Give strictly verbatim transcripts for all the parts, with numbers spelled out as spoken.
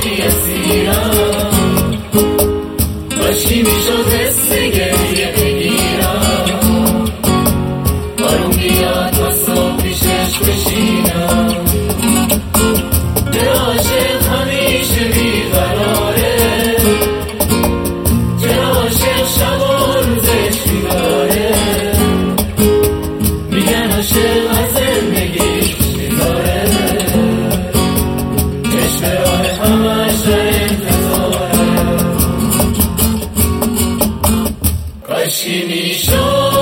عاشقی اسیرم، کاشکی میشد حس گریه بگیرم، بارون بیاد تا صبح پیشش بشینم. دل عاشق همیشه بیقراره، دل عاشق شب و روزش بیداره، میگن عاشق از زندگیش بیزاره، چشم راه همش در انتظاره. کاشکی میشد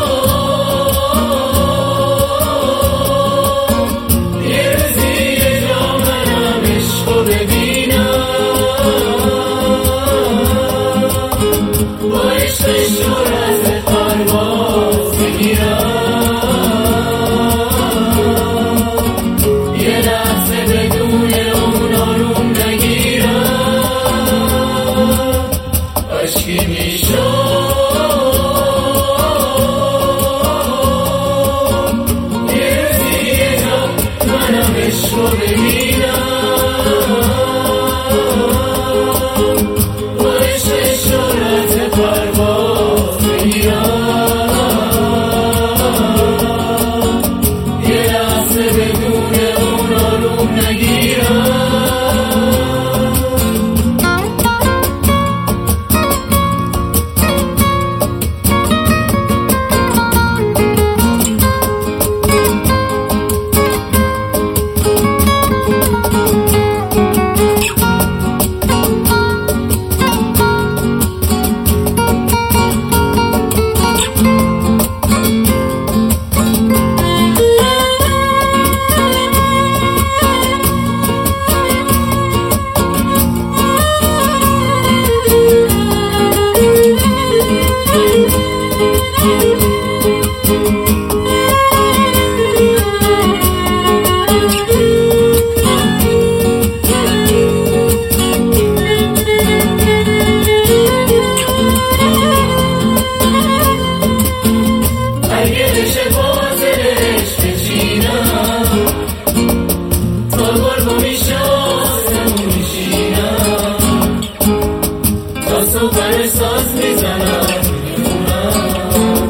ساز میزنم میمونم،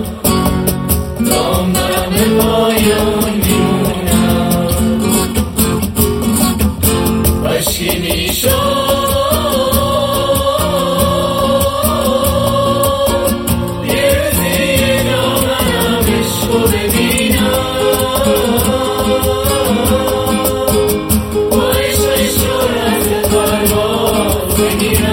دام دارم به پایان میمونم. کاشکی میشد یه روزی یه جا منم عشقو ببینم، با عشق شهرت پرواز بگیرم.